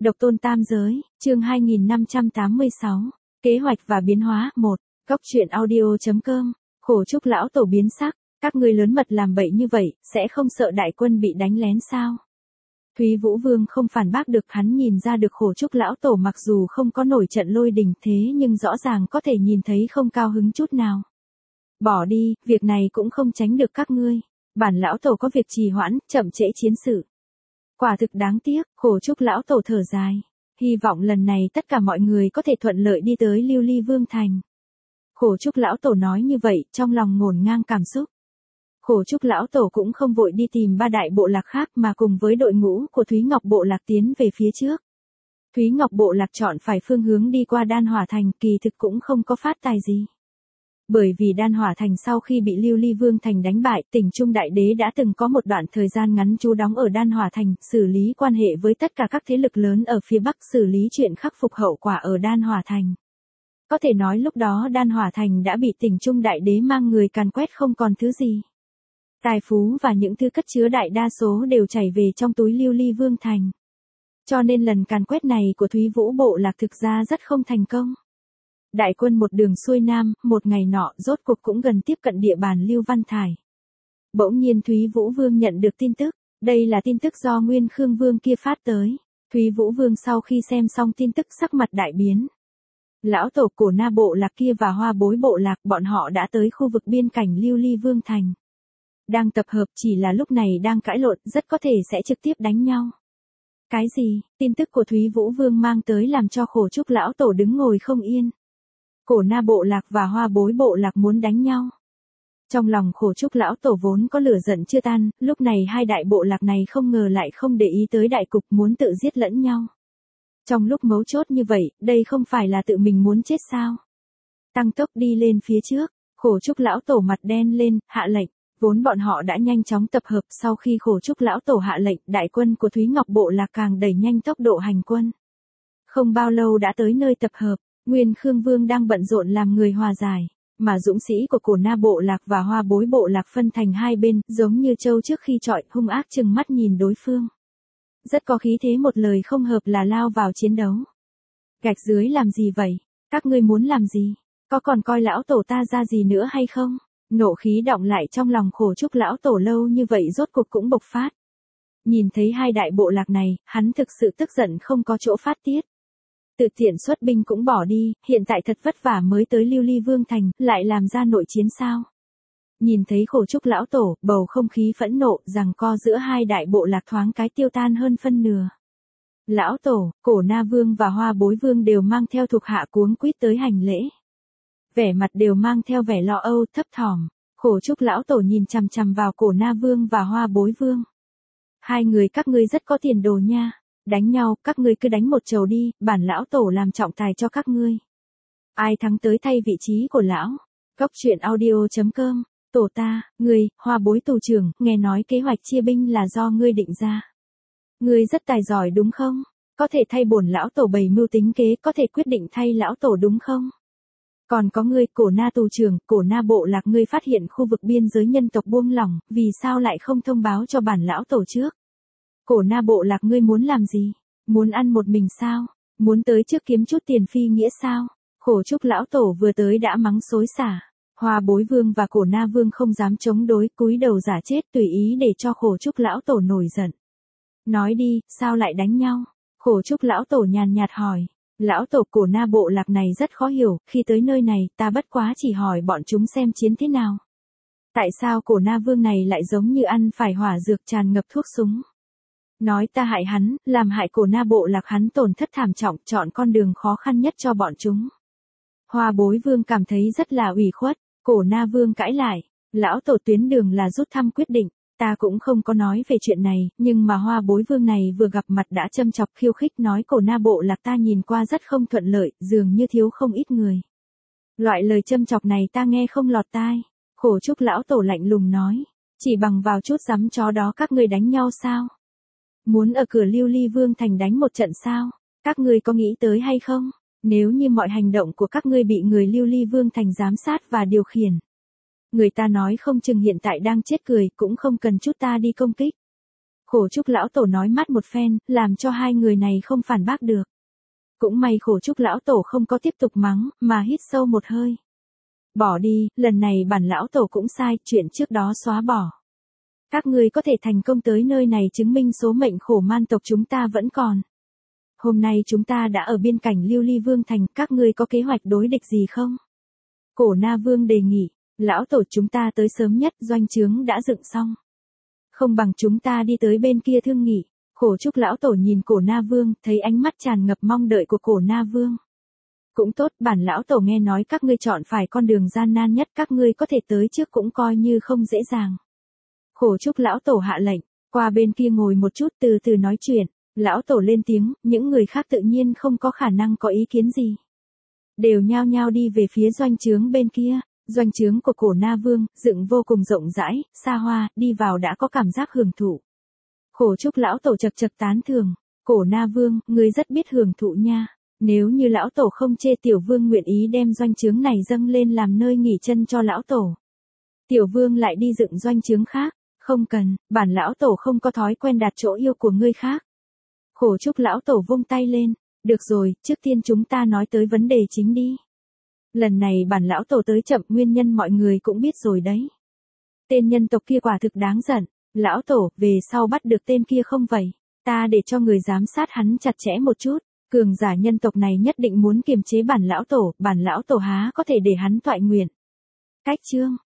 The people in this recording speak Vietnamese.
Độc tôn tam giới, chương 2586, kế hoạch và biến hóa 1, Cóc truyện audio.com, khổ trúc lão tổ biến sắc, các ngươi lớn mật làm bậy như vậy, sẽ không sợ đại quân bị đánh lén sao? Thúy Vũ Vương không phản bác được, hắn nhìn ra được khổ trúc lão tổ mặc dù không có nổi trận lôi đình thế nhưng rõ ràng có thể nhìn thấy không cao hứng chút nào. Bỏ đi, việc này cũng không tránh được các ngươi, bản lão tổ có việc trì hoãn, chậm trễ chiến sự. Quả thực đáng tiếc, khổ trúc lão tổ thở dài. Hy vọng lần này tất cả mọi người có thể thuận lợi đi tới Lưu Ly Vương Thành. Khổ trúc lão tổ nói như vậy, trong lòng ngổn ngang cảm xúc. Khổ trúc lão tổ cũng không vội đi tìm ba đại bộ lạc khác mà cùng với đội ngũ của Thúy Ngọc bộ lạc tiến về phía trước. Thúy Ngọc bộ lạc chọn phải phương hướng đi qua Đan Hỏa Thành, kỳ thực cũng không có phát tài gì. Bởi vì Đan Hỏa Thành sau khi bị Lưu Ly Vương Thành đánh bại, Tỉnh Trung Đại Đế đã từng có một đoạn thời gian ngắn trú đóng ở Đan Hỏa Thành, xử lý quan hệ với tất cả các thế lực lớn ở phía Bắc, xử lý chuyện khắc phục hậu quả ở Đan Hỏa Thành. Có thể nói lúc đó Đan Hỏa Thành đã bị Tỉnh Trung Đại Đế mang người càn quét không còn thứ gì. Tài phú và những thứ cất chứa đại đa số đều chảy về trong túi Lưu Ly Vương Thành. Cho nên lần càn quét này của Thúy Vũ bộ lạc thực ra rất không thành công. Đại quân một đường xuôi nam, một ngày nọ rốt cuộc cũng gần tiếp cận địa bàn Lưu Văn Thải. Bỗng nhiên Thúy Vũ Vương nhận được tin tức, đây là tin tức do Nguyên Khương Vương kia phát tới. Thúy Vũ Vương sau khi xem xong tin tức sắc mặt đại biến. Lão tổ Cổ Na bộ lạc kia và Hoa Bối bộ lạc bọn họ đã tới khu vực biên cảnh Lưu Ly Vương Thành. Đang tập hợp, chỉ là lúc này đang cãi lộn, rất có thể sẽ trực tiếp đánh nhau. Cái gì? Tin tức của Thúy Vũ Vương mang tới làm cho khổ trúc lão tổ đứng ngồi không yên. Cổ Na bộ lạc và Hoa Bối bộ lạc muốn đánh nhau. Trong lòng khổ trúc lão tổ vốn có lửa giận chưa tan, lúc này hai đại bộ lạc này không ngờ lại không để ý tới đại cục, muốn tự giết lẫn nhau. Trong lúc mấu chốt như vậy, đây không phải là tự mình muốn chết sao? Tăng tốc đi lên phía trước, khổ trúc lão tổ mặt đen lên, hạ lệnh. Vốn bọn họ đã nhanh chóng tập hợp, sau khi khổ trúc lão tổ hạ lệnh, đại quân của Thúy Ngọc bộ lạc càng đẩy nhanh tốc độ hành quân. Không bao lâu đã tới nơi tập hợp. Nguyên Khương Vương đang bận rộn làm người hòa giải, mà dũng sĩ của Cổ Na bộ lạc và Hoa Bối bộ lạc phân thành hai bên, giống như trâu trước khi chọi, hung ác trừng mắt nhìn đối phương. Rất có khí thế, một lời không hợp là lao vào chiến đấu. Gạch dưới làm gì vậy? Các ngươi muốn làm gì? Có còn coi lão tổ ta ra gì nữa hay không? Nộ khí đọng lại trong lòng khổ trúc lão tổ lâu như vậy rốt cuộc cũng bộc phát. Nhìn thấy hai đại bộ lạc này, hắn thực sự tức giận không có chỗ phát tiết. Tự tiện xuất binh cũng bỏ đi, hiện tại thật vất vả mới tới Lưu Ly Vương Thành, lại làm ra nội chiến sao? Nhìn thấy khổ trúc lão tổ, bầu không khí phẫn nộ, giằng co giữa hai đại bộ lạc thoáng cái tiêu tan hơn phân nửa. Lão tổ, Cổ Na Vương và Hoa Bối Vương đều mang theo thuộc hạ cuống quýt tới hành lễ. Vẻ mặt đều mang theo vẻ lo âu, thấp thỏm. Khổ trúc lão tổ nhìn chằm chằm vào Cổ Na Vương và Hoa Bối Vương. Hai người các ngươi rất có tiền đồ nha. Đánh nhau, các ngươi cứ đánh một trầu đi, bản lão tổ làm trọng tài cho các ngươi. Ai thắng tới thay vị trí của lão? Cóc truyện audio.com, tổ ta, ngươi, Hoa Bối tù trưởng, nghe nói kế hoạch chia binh là do ngươi định ra. Ngươi rất tài giỏi đúng không? Có thể thay bổn lão tổ bày mưu tính kế, có thể quyết định thay lão tổ đúng không? Còn có ngươi, Cổ Na tù trưởng, Cổ Na bộ lạc, ngươi phát hiện khu vực biên giới nhân tộc buông lỏng, vì sao lại không thông báo cho bản lão tổ trước? Cổ Na bộ lạc, ngươi muốn làm gì? Muốn ăn một mình sao? Muốn tới trước kiếm chút tiền phi nghĩa sao? Khổ trúc lão tổ vừa tới đã mắng xối xả. Hoa Bối Vương và Cổ Na Vương không dám chống đối, cúi đầu giả chết tùy ý để cho khổ trúc lão tổ nổi giận. Nói đi, sao lại đánh nhau? Khổ trúc lão tổ nhàn nhạt hỏi. Lão tổ, Cổ Na bộ lạc này rất khó hiểu, khi tới nơi này ta bất quá chỉ hỏi bọn chúng xem chiến thế nào. Tại sao Cổ Na Vương này lại giống như ăn phải hỏa dược tràn ngập thuốc súng? Nói ta hại hắn, làm hại Cổ Na bộ lạc hắn tổn thất thảm trọng, chọn con đường khó khăn nhất cho bọn chúng. Hoa Bối Vương cảm thấy rất là ủy khuất. Cổ Na Vương cãi lại. Lão tổ, tuyến đường là rút thăm quyết định. Ta cũng không có nói về chuyện này, nhưng mà Hoa Bối Vương này vừa gặp mặt đã châm chọc khiêu khích, nói Cổ Na bộ lạc ta nhìn qua rất không thuận lợi, dường như thiếu không ít người. Loại lời châm chọc này ta nghe không lọt tai. Khổ trúc lão tổ lạnh lùng nói. Chỉ bằng vào chút giấm chó đó các ngươi đánh nhau sao? Muốn ở cửa Lưu Ly Vương Thành đánh một trận sao? Các ngươi có nghĩ tới hay không? Nếu như mọi hành động của các ngươi bị người Lưu Ly Vương Thành giám sát và điều khiển. Người ta nói không chừng hiện tại đang chết cười, cũng không cần chút ta đi công kích. Khổ Trúc lão tổ nói mát một phen, làm cho hai người này không phản bác được. Cũng may Khổ Trúc lão tổ không có tiếp tục mắng, mà hít sâu một hơi. Bỏ đi, lần này bản lão tổ cũng sai, chuyện trước đó xóa bỏ. Các ngươi có thể thành công tới nơi này chứng minh số mệnh khổ man tộc chúng ta vẫn còn. Hôm nay chúng ta đã ở biên cảnh Lưu Ly Vương Thành, các ngươi có kế hoạch đối địch gì không? Cổ Na Vương đề nghị, lão tổ chúng ta tới sớm nhất, doanh trướng đã dựng xong. Không bằng chúng ta đi tới bên kia thương nghị. Khổ Trúc lão tổ nhìn Cổ Na Vương, thấy ánh mắt tràn ngập mong đợi của Cổ Na Vương. Cũng tốt, bản lão tổ nghe nói các ngươi chọn phải con đường gian nan nhất, các ngươi có thể tới trước cũng coi như không dễ dàng. Khổ Trúc lão tổ hạ lệnh, qua bên kia ngồi một chút từ từ nói chuyện. Lão tổ lên tiếng, những người khác tự nhiên không có khả năng có ý kiến gì. Đều nhao nhao đi về phía doanh trướng bên kia. Doanh trướng của Cổ Na Vương, dựng vô cùng rộng rãi, xa hoa, đi vào đã có cảm giác hưởng thụ. Khổ Trúc lão tổ chật chật tán thưởng, Cổ Na Vương, ngươi rất biết hưởng thụ nha. Nếu như lão tổ không chê, tiểu vương nguyện ý đem doanh trướng này dâng lên làm nơi nghỉ chân cho lão tổ. Tiểu vương lại đi dựng doanh trướng khác, không cần, bản lão tổ không có thói quen đặt chỗ yêu của ngươi khác. Khổ Trúc lão tổ vung tay lên, được rồi, trước tiên chúng ta nói tới vấn đề chính đi. Lần này bản lão tổ tới chậm, nguyên nhân mọi người cũng biết rồi đấy. Tên nhân tộc kia quả thực đáng giận, lão tổ, về sau bắt được tên kia không vậy, ta để cho người giám sát hắn chặt chẽ một chút, cường giả nhân tộc này nhất định muốn kiềm chế bản lão tổ há có thể để hắn toại nguyện. Cách chương